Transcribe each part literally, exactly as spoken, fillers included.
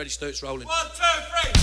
ready, Stu, it's rolling. One, two, three.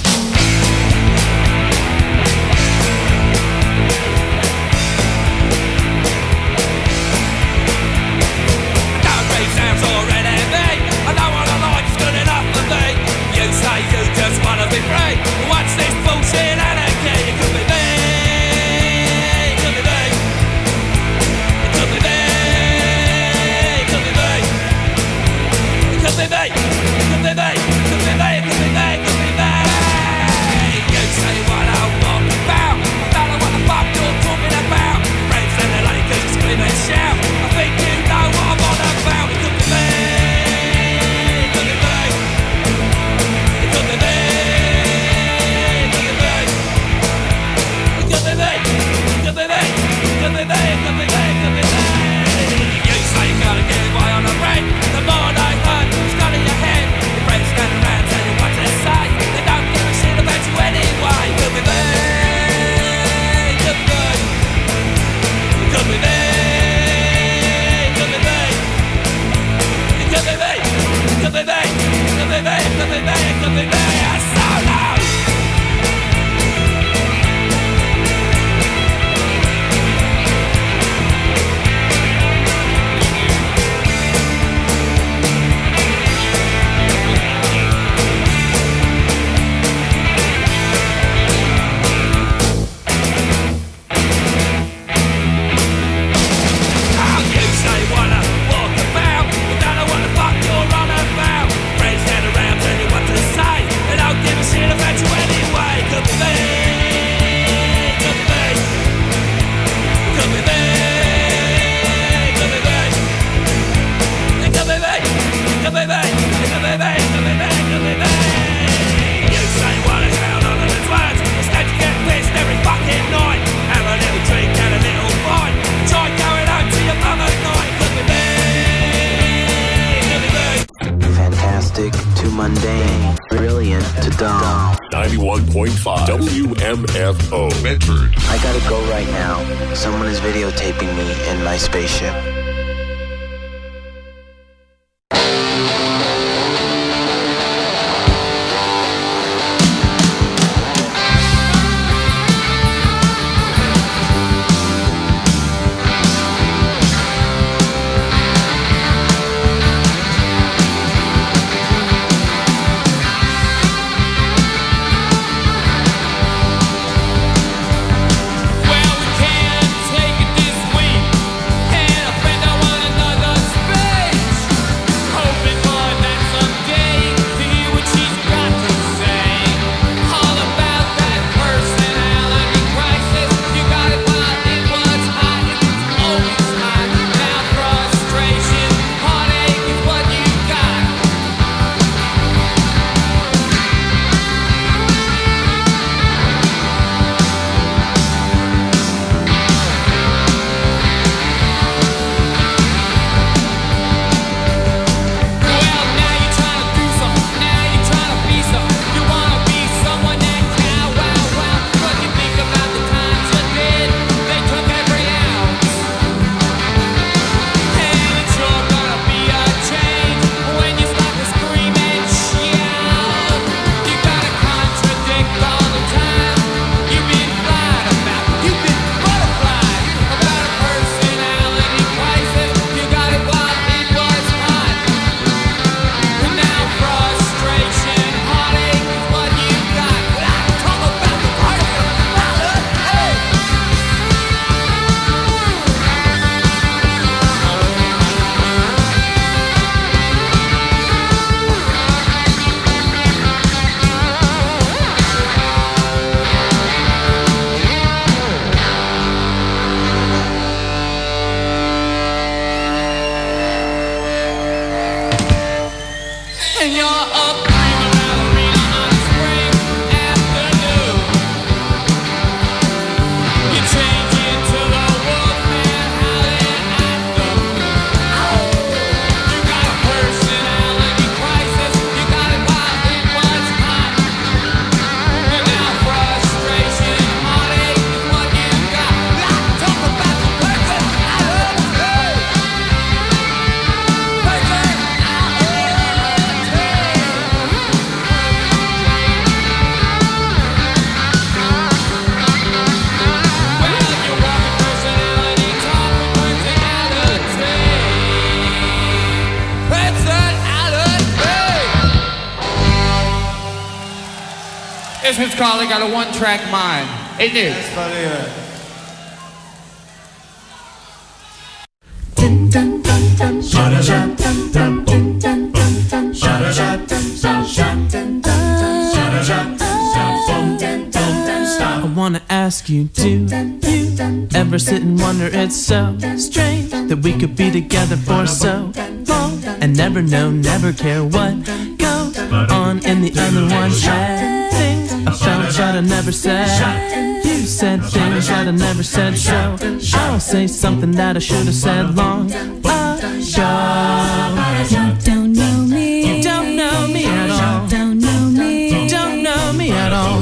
Sounds already me. I know what I like is good enough for me. You say you just wanna be free. What's this bullshit anarchy? It could be me. It could be me. It could be me. It could be me. It could be me. It could be me. It could be me. It could be me. It could be me. You say what I want about. I don't know what the fuck you're talking about. Friends and the Lakers scream and shout. I think you know what I'm on about. It could be me. It could be me. It could be me. It could be me. It could be me. It could be me. It could be me. It could be me. It could be me. You say you gotta get away on a break. The more they hurt, it's got in your head. Your friends stand around, tell you what to say. They don't give a shit about you anyway. It could be me. It could be me. It could be me. It could be me. It could be me. It could be me. It could be me. It could be me. It could be me. I so loud. To mundane, brilliant to dumb. ninety-one point five W M F O Bedford. I gotta go right now. Someone is videotaping me in my spaceship. Well, we can't take it this week. Can't offend This one's called I Got a One-Track Mind. Hey, dude. That's funny, uh... I wanna ask you, do you ever sit and wonder it's so strange that we could be together for so long and never know, never care what goes on in the other one? Said things I felt but I never said. You said things that I never said, so I'll say something that I should have said long ago. You don't know me, you don't know me at all, don't know me, you don't know me at all.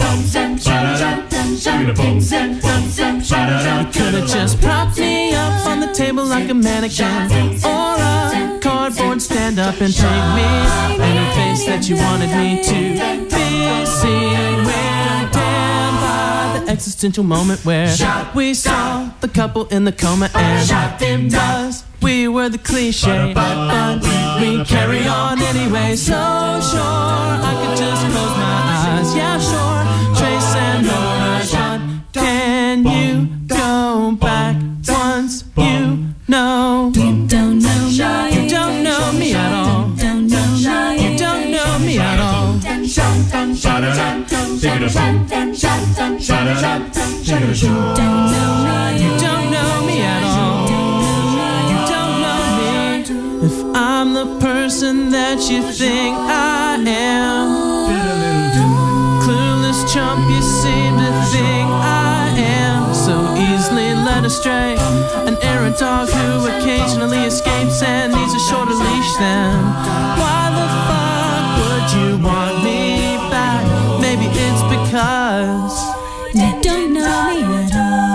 You could've just propped me up on the table like a mannequin, or a cardboard stand-up and take me any face that you wanted me to be seen. We're damned by the existential moment where we saw the couple in the coma and it was we were the cliche, but we carry on anyway. So sure, I could just close my eyes. Yeah, sure, Trace and Laura's, but can you go back once you know? You don't know me, you don't know me at all, don't know me, you don't know me at all. You don't know me, you don't know me at all. If I'm the person that you think I am, clueless chump you seem to think I am, so easily led astray, an errant dog who occasionally escapes and needs a shorter leash, then why the fuck would you want me back? Maybe it's because you don't know me at all.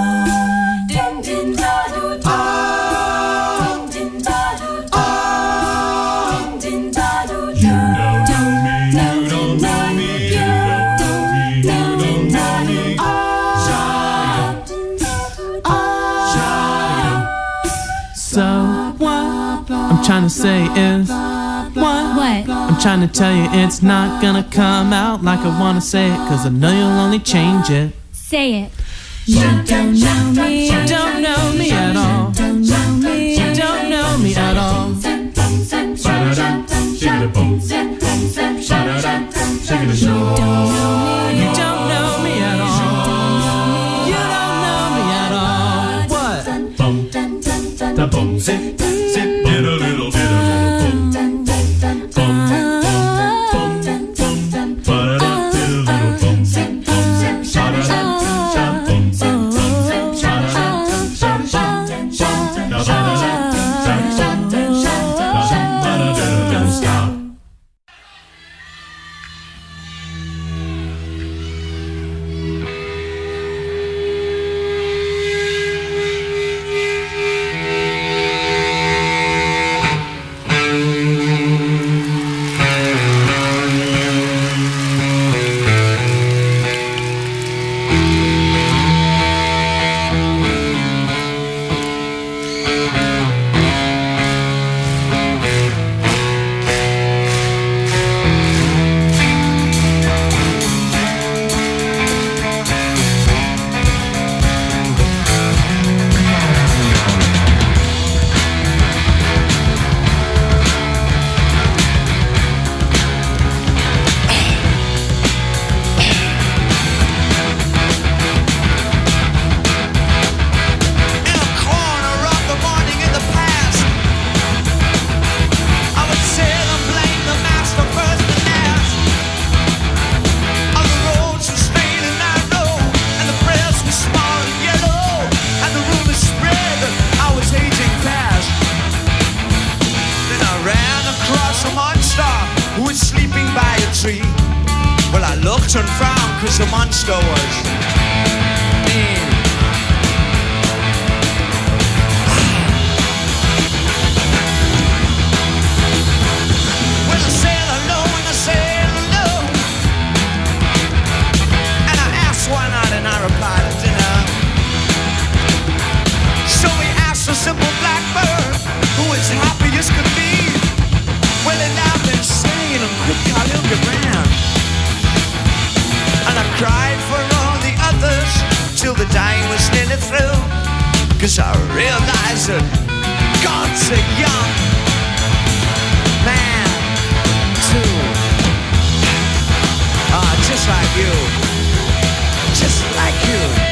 Trying to say is what? What? I'm trying to tell you it's not gonna come out like I wanna say it, cause I know you'll only change it. Say it. You don't know me, you don't know me at all, don't know me, you don't know me at all. You don't know me, you don't know me at all, you don't know me at all. What? Bum, da bum, zip, zip, get a little bit of and frown, cause the monster was mean. When I said hello, when I said hello, and I asked why not, and I replied at dinner. So we asked a simple blackbird who was happy as could be. Well, he laughed and sang and quick got him to ran. Yes, I realize that God's a young man too. Ah, just like you, just like you.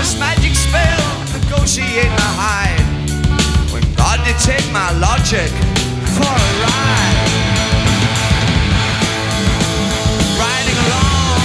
this magic spell, negotiate my hide. When God did take my logic for a ride, riding along.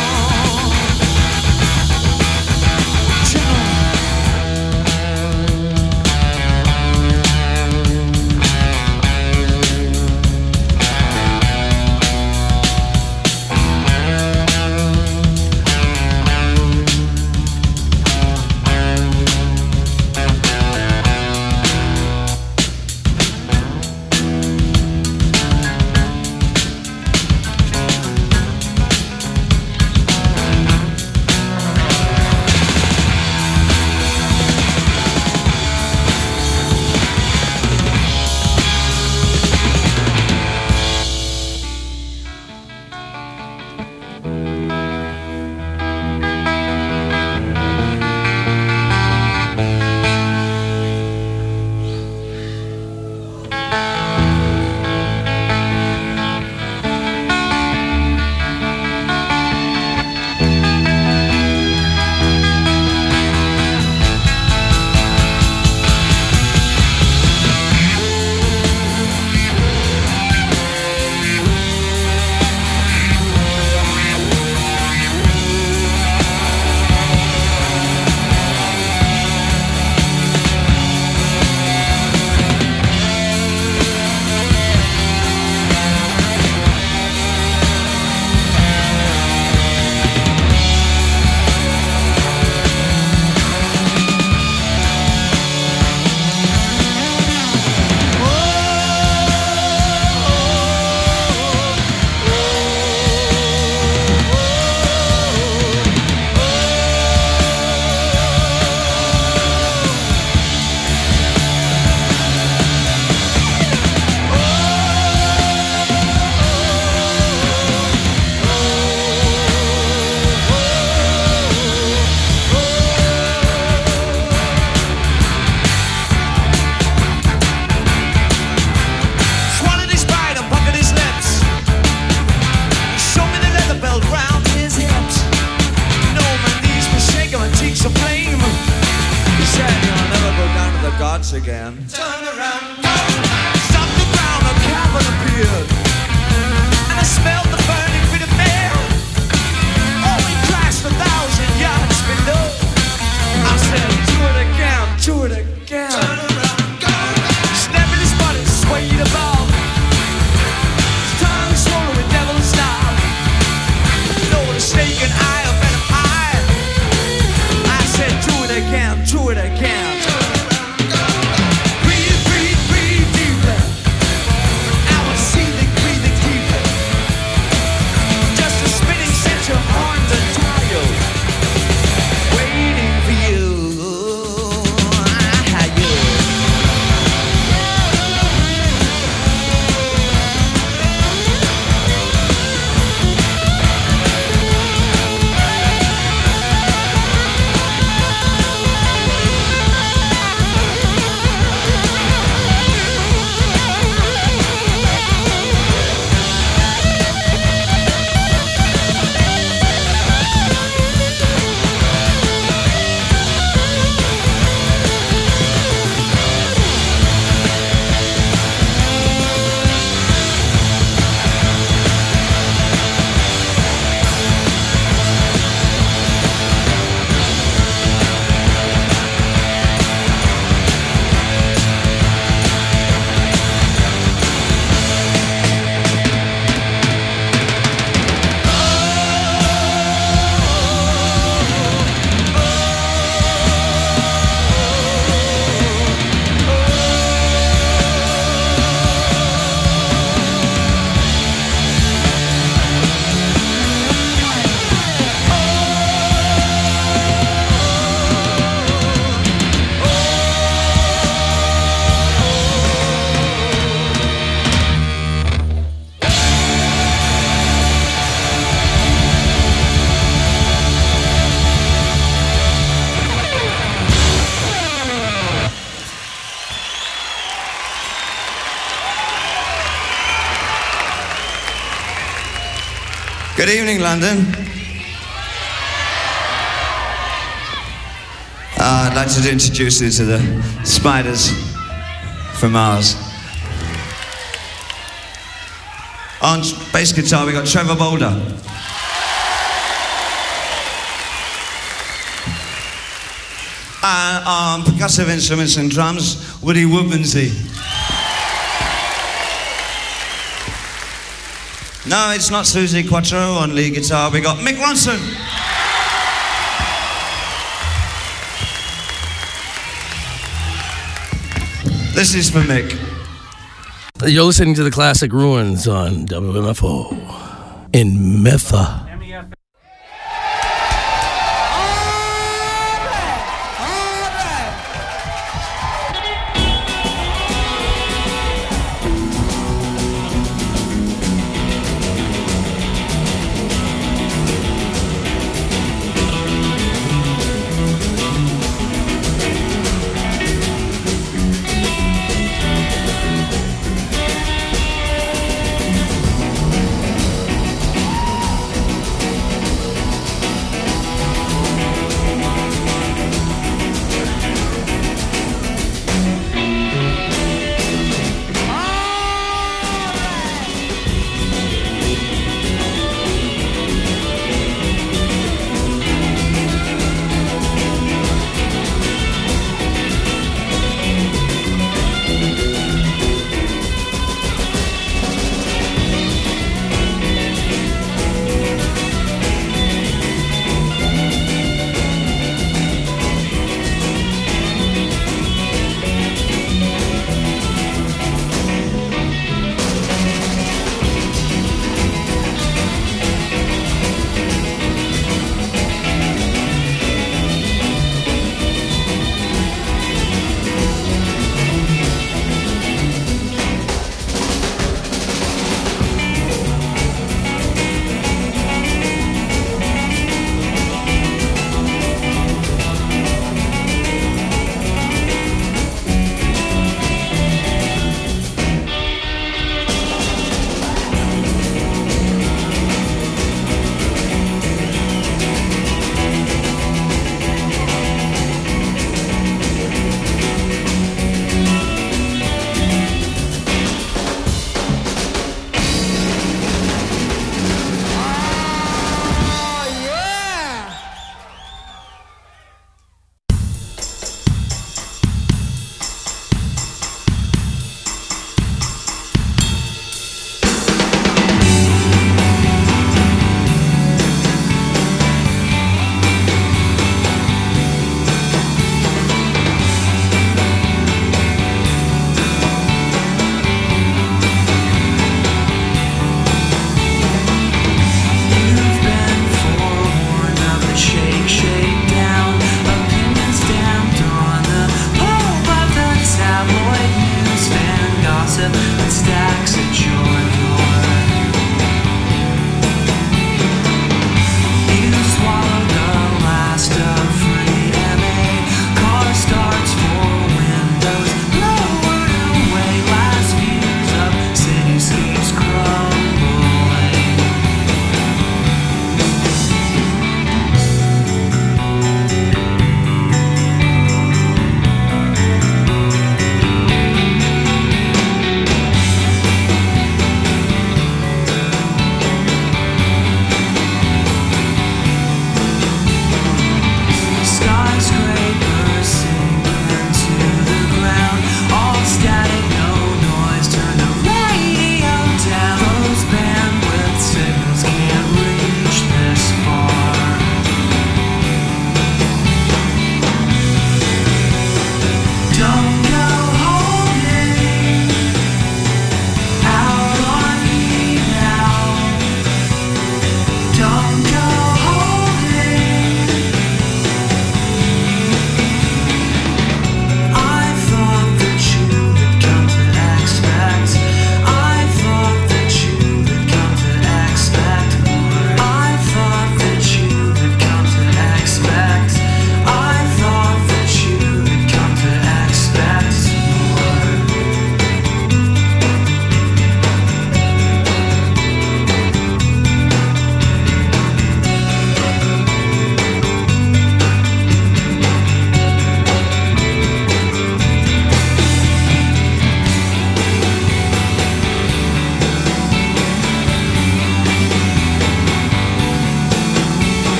Again. Turn around, stop the ground, a cavern appeared, and I smelled the burning bit of air. Oh, we crashed a thousand yards below. I said, do it again, do it again. Turn around, go. Snapping his body, swayed about. His tongue swollen with devil's style. Lord, a snake and eye, a venom eye. I said, do it again, do it again. Good evening, London. Uh, I'd like to introduce you to the Spiders from Mars. On bass guitar, we got Trevor Boulder. And on percussive instruments and drums, Woody Woodmansey. No, it's not Susie Quattro. On lead guitar, we got Mick Ronson. This is for Mick. You're listening to the Classic Ruins on W M F O in Memphis.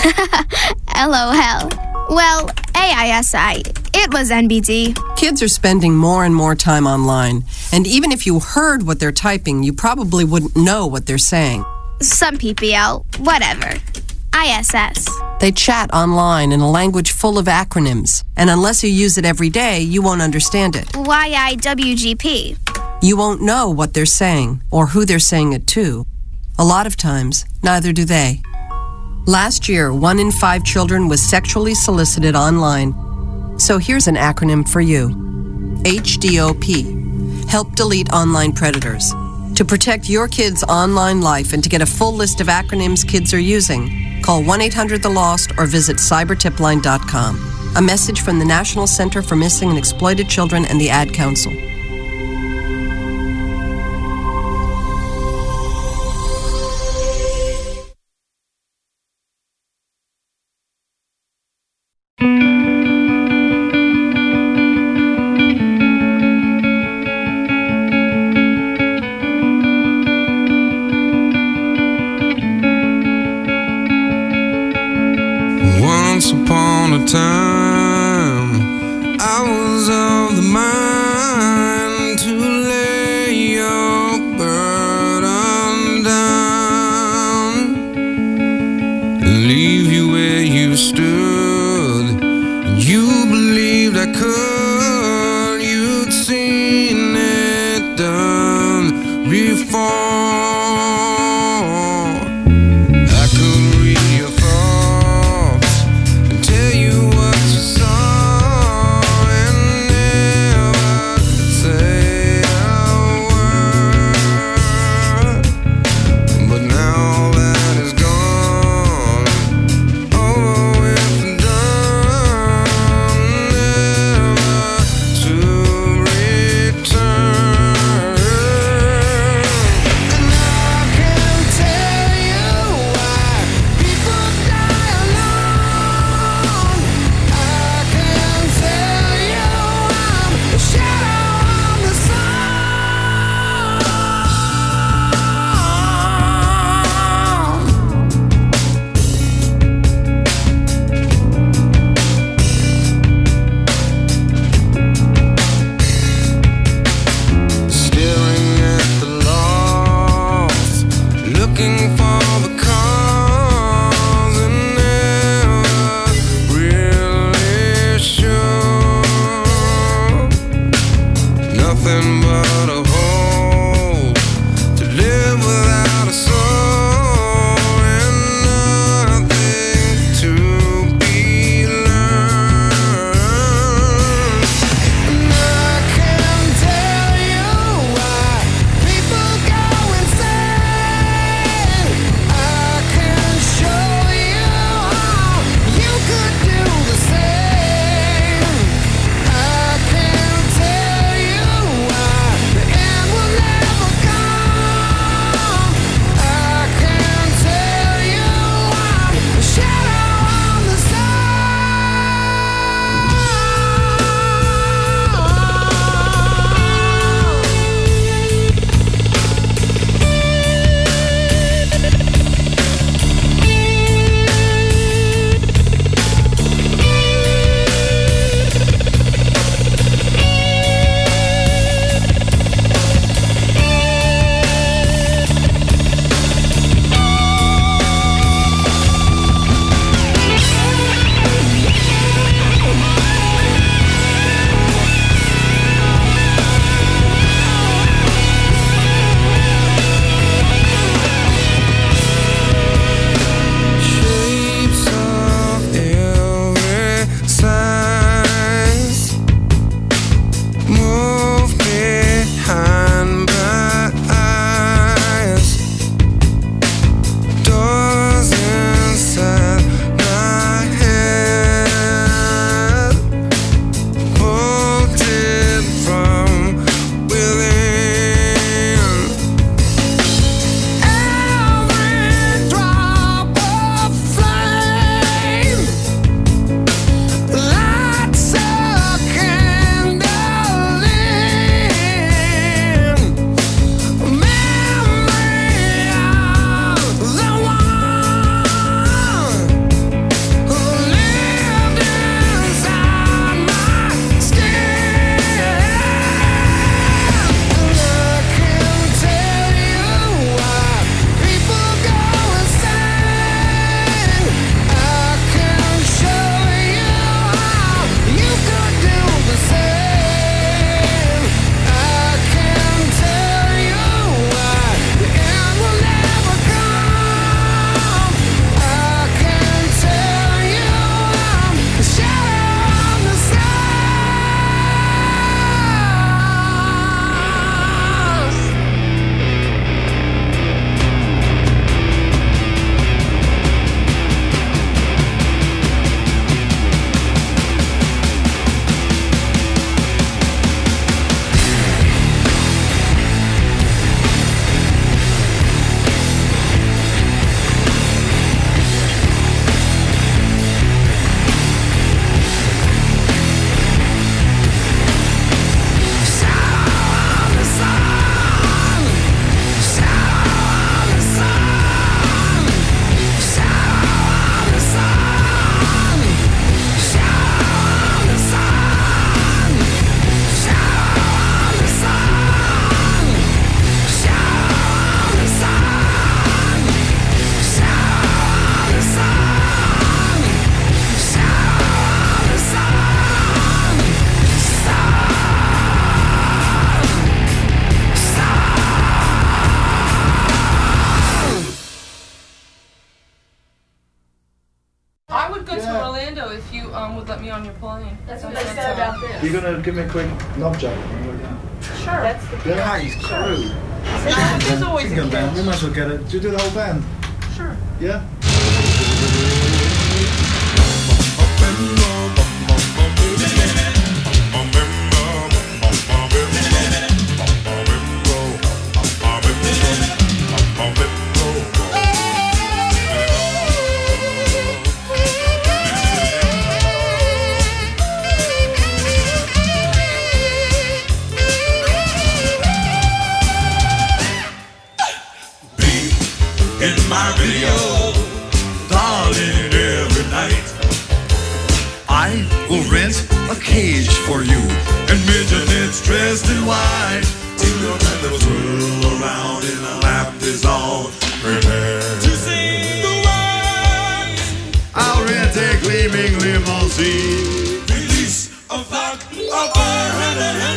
LOL. Well, A I S I. It was N B D. Kids are spending more and more time online, and even if you heard what they're typing, you probably wouldn't know what they're saying. Some P P L. Whatever. I S S. They chat online in a language full of acronyms, and unless you use it every day, you won't understand it. Y I W G P. You won't know what they're saying or who they're saying it to. A lot of times, neither do they. Last year, one in five children was sexually solicited online. So here's an acronym for you. H D O P. Help delete online predators. To protect your kids' online life and to get a full list of acronyms kids are using, call one eight hundred the lost or visit cyber tip line dot com. A message from the National Center for Missing and Exploited Children and the Ad Council. Once upon a time, I was of the mind to lay your burden down and leave you where you stood. You believed I could, you'd seen it done before. I could read your thoughts and tell you what you saw and never say a word. But now that is gone, over with and done, never to return. And I would go Yeah. to Orlando if you um, would let me on your plane. That's what I said about this. You're gonna give me a quick knob job? Sure. That's the Yeah, nice crew. There's always You a can go down. catch. We might as well get it. Do you do the whole band? Sure. Yeah? In my video, darling, every night I will rent a cage for you and midgets dressed in white. Till your time will twirl around in a lap is all prepared to sing the words. I'll rent a gleaming limousine. Release a flock of birds.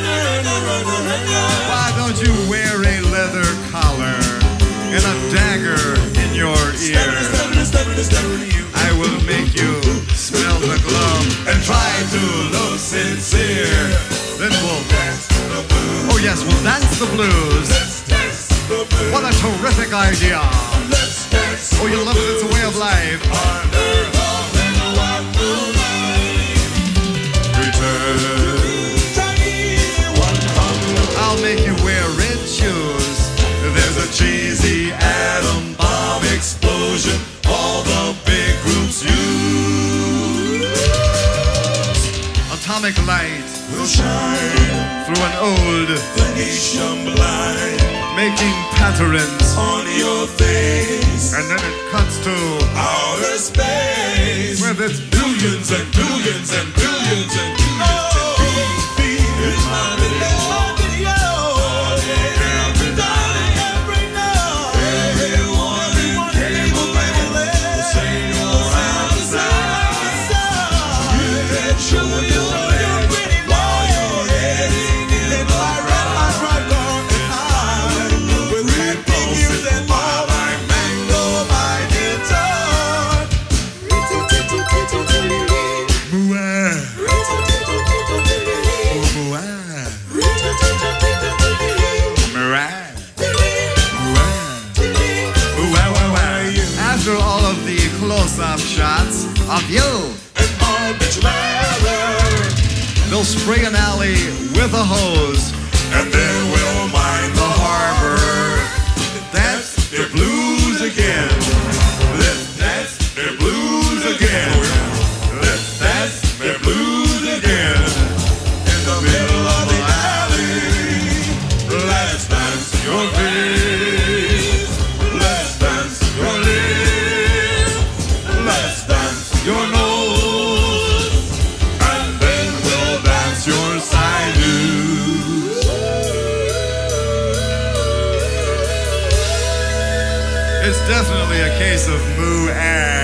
Why don't you wear a leather collar and a dagger in your ear? I will make you smell the glove and try to look sincere. Then we'll dance the blues. Oh yes, we'll dance the blues. Let's dance the blues. What a terrific idea. Let's dance. Oh, you love it, it's a way of life. Under the white moonlight. Return. I'll make you wear red shoes. There's a cheesy atom bomb explosion all the big groups use. Atomic light will shine through an old Venetian blind, making patterns on your face. And then it cuts to outer space, where there's billions and billions and billions and billions and billions in my video. After all of the close-up shots of you and Margaret Larry, they'll spray an alley with a hose, and then we'll mine the harbor. That's the blues again. Let's dance the blues again. Let's dance the blues again. In the middle of the alley, let's dance your face. Let's dance your lips. Let's dance your nose. And then we'll dance your sinews. It's definitely a case of moo and.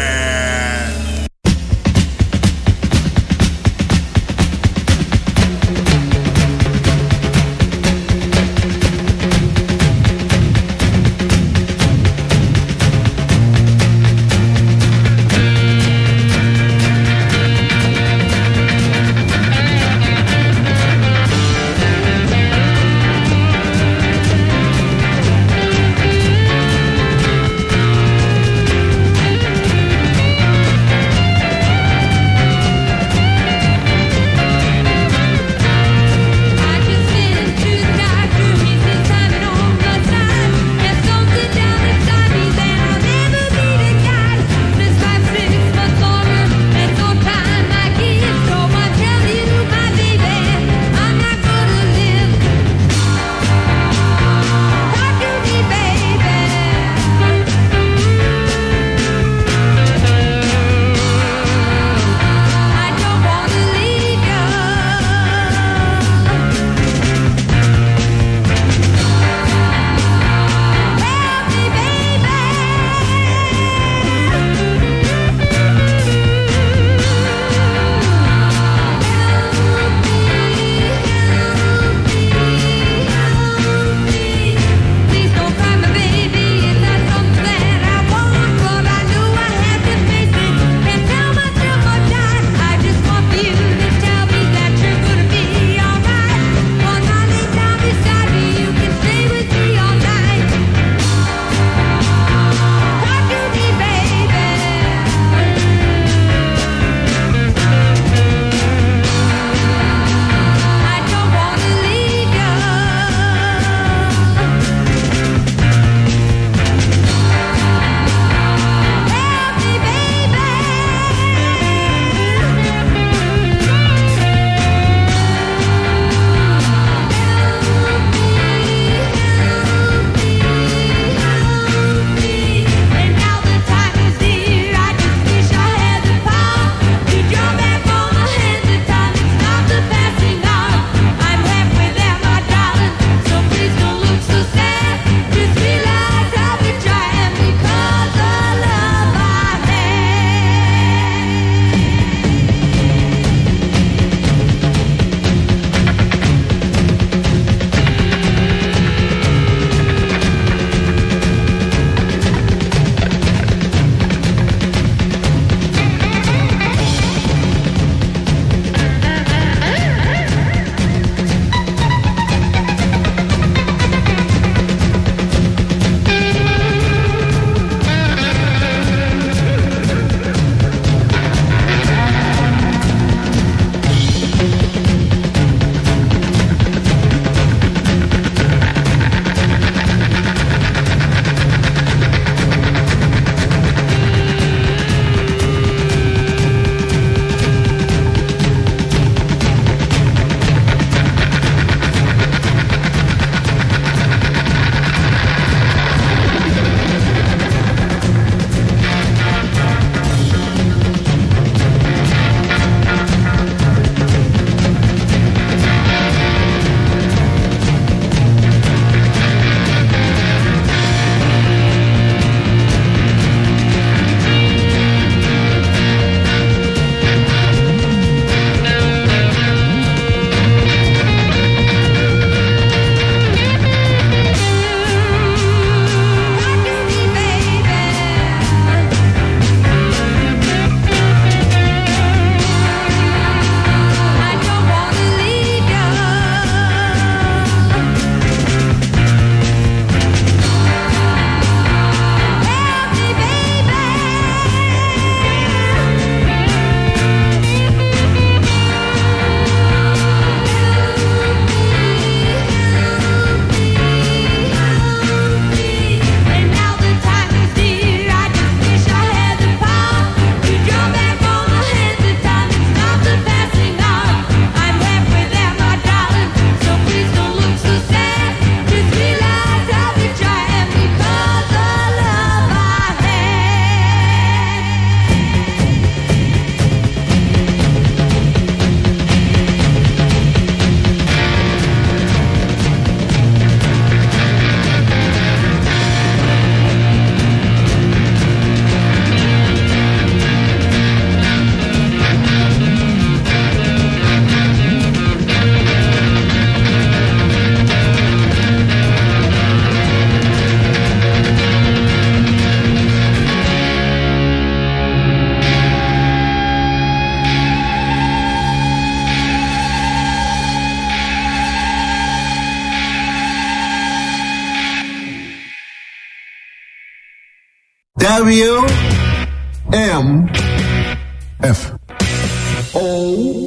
W M F O.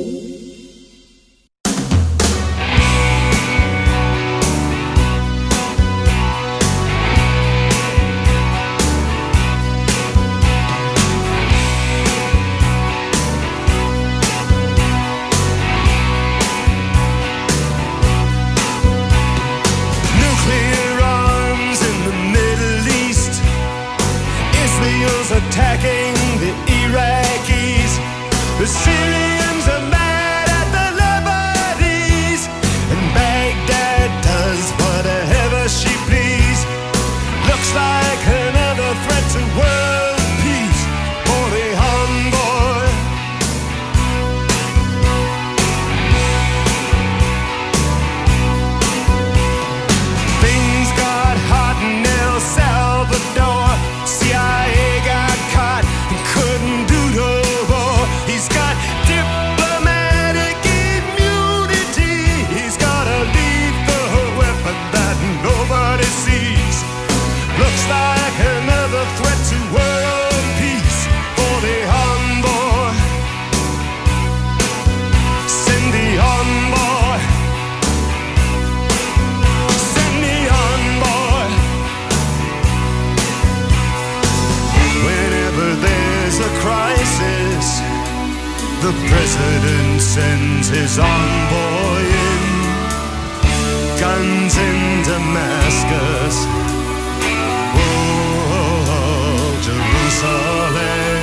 Attacking the Iraqis, the Syrians are mad at the Lebanese, and Baghdad does whatever she please. Looks like another threat to world peace for the envoy. Things got hot in El Salvador. C I A couldn't do no more. He's got diplomatic immunity. He's got a lethal weapon that nobody sees. Looks like another threat to world peace for the envoy. Send the envoy. Send the envoy. Whenever there's a crisis, the president sends his envoy in. Guns in Damascus, oh, Jerusalem.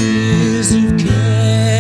years of care.